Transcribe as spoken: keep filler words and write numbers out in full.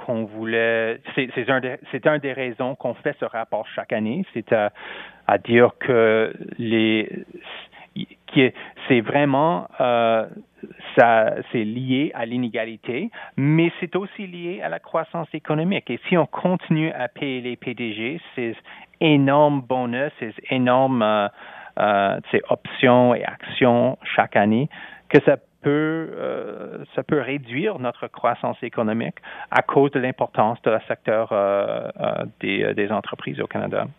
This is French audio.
qu'on voulait, c'est, c'est, un, de, c'est un des raisons qu'on fait ce rapport chaque année, c'est à, à dire que les, qui, c'est vraiment, euh, ça, c'est lié à l'inégalité, mais c'est aussi lié à la croissance économique. Et si on continue à payer les P D G, ces énormes bonus, ces énormes euh, euh, ces options et actions chaque année, que ça peut, euh, ça peut réduire notre croissance économique à cause de l'importance de la secteur euh, euh, des, des entreprises au Canada.